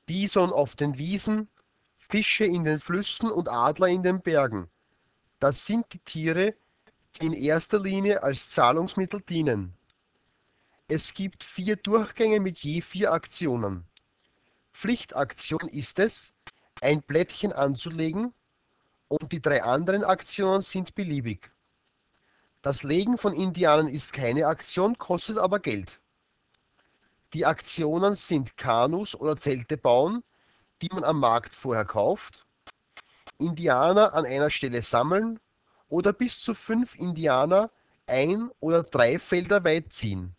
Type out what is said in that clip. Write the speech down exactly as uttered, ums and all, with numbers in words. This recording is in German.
Bison auf den Wiesen, Fische in den Flüssen und Adler in den Bergen. Das sind die Tiere, die in erster Linie als Zahlungsmittel dienen. Es gibt vier Durchgänge mit je vier Aktionen. Pflichtaktion ist es, ein Plättchen anzulegen, und die drei anderen Aktionen sind beliebig. Das Legen von Indianern ist keine Aktion, kostet aber Geld. Die Aktionen sind Kanus oder Zelte bauen, die man am Markt vorher kauft, Indianer an einer Stelle sammeln oder bis zu fünf Indianer ein oder drei Felder weit ziehen.